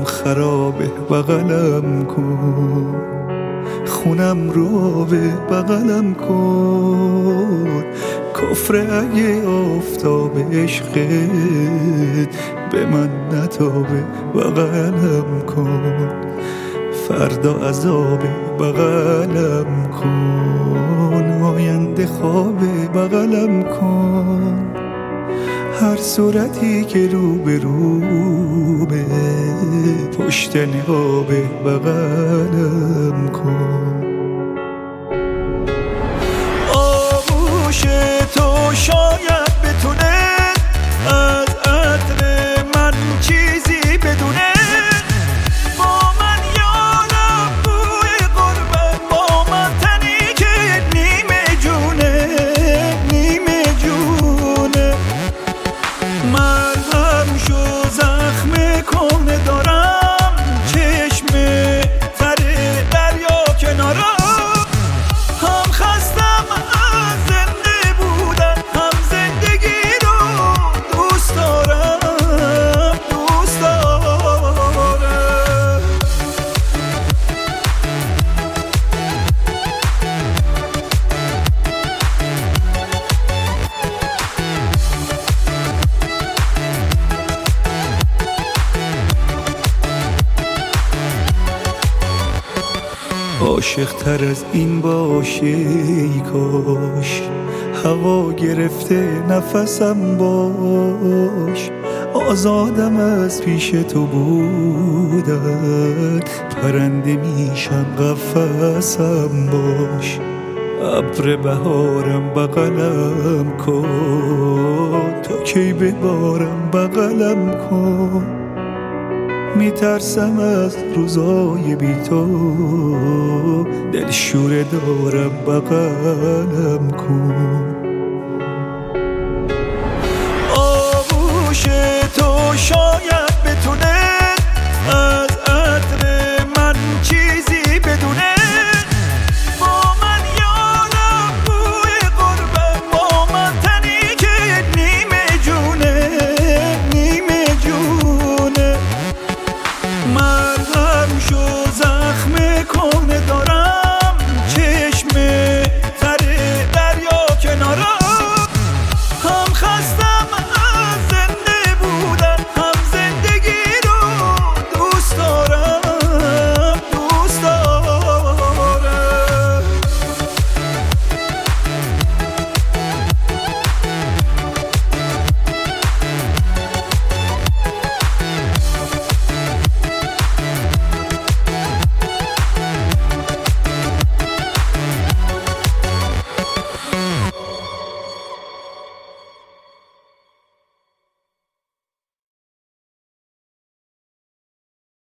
حالم خرابه بغلم کن، خونم رو به بغلم کن. کفر اگه آفتاب عشقت به من نتابه بغلم کن. فردا عذاب بغلم کن، آینده خواب بغلم کن. هر صورتی که رو به رو به پشت نقاب بغلم کن. آغوش تو شاید بتونه از عطر من چیزی بدونه. با من یارم بوی قربت، با من تنی که نیمه جونه نیمه جونه. مرهم شو زخم کنه دارم، چشم تره دریا کنارم. هم خستم از زنده بودن، هم زندگی رو دوست دارم دوست دارم. عاشق تر از این باشه ای کاش، هوا گرفته نفسم باش. آزادم از پیش تو بودن، پرنده میشم قفسم باش. ابر بهارم بغلم کن، تا کی ببارم بغلم کن. میترسم از روزای بی تو، دلشوره دارم بغلم کن. آغوش تو شاید بتونه از عطر من چیزی بدونه. با من یارم بوی قربت، با من تنی که نیمه جونه نیمه جونه. مرهم شو زخم کنه دارم،